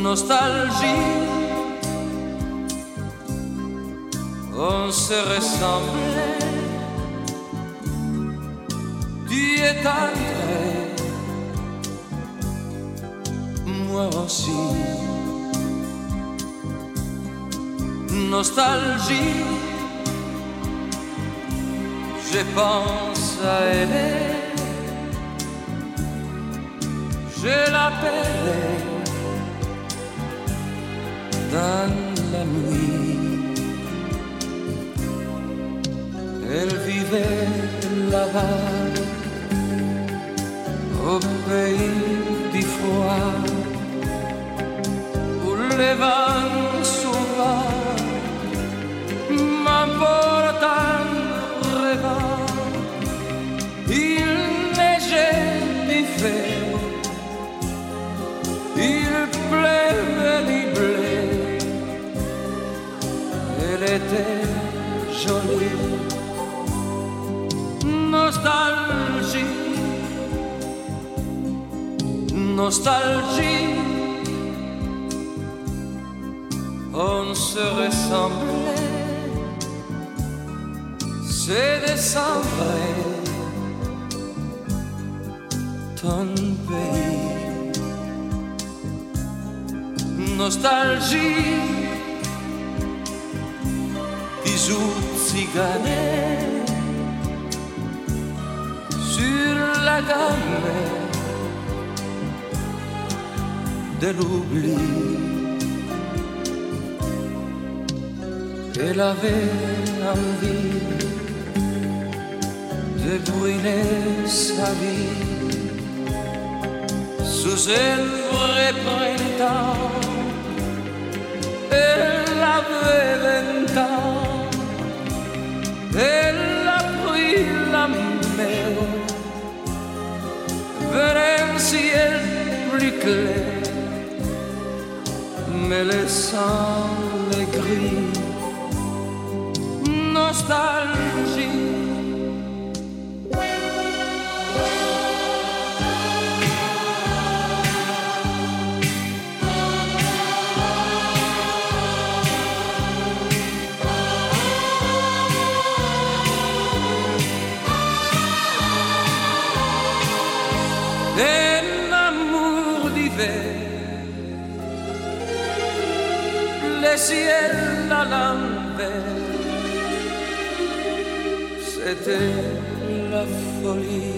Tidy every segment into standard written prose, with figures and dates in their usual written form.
nostalgie. On se ressemblait, tu es tendre, moi aussi. Nostalgie, je pense à elle, je l'appelle dans la nuit. Elle vivait là-bas, au pays du froid, où les vents sauvages m'emportent en rêvant. Il neigeait l'hiver, il pleuvait du blé. Elle était jolie. Nostalgie, nostalgie, on se ressemblait, c'est décembre, ton pays. Nostalgie, bisous ciganés sur la gamme de l'oubli. Elle avait envie de brûler sa vie sous un vrai printemps. Elle avait 20 ans, elle a pris la mer vers un ciel plus clair, me laissant les gris. Nostalgie, un amour d'hiver, le ciel à l'envers, c'était la folie.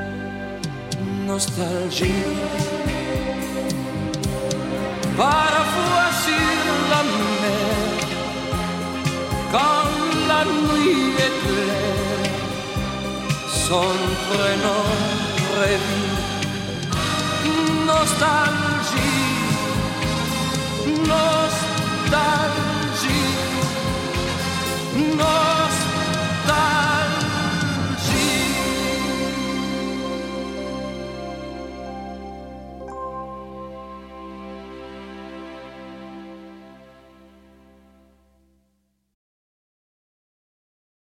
Nostalgie, parfois sur la mer, quand la nuit est claire, son prénom revit. Nostalgie, nostalgie, nostalgie.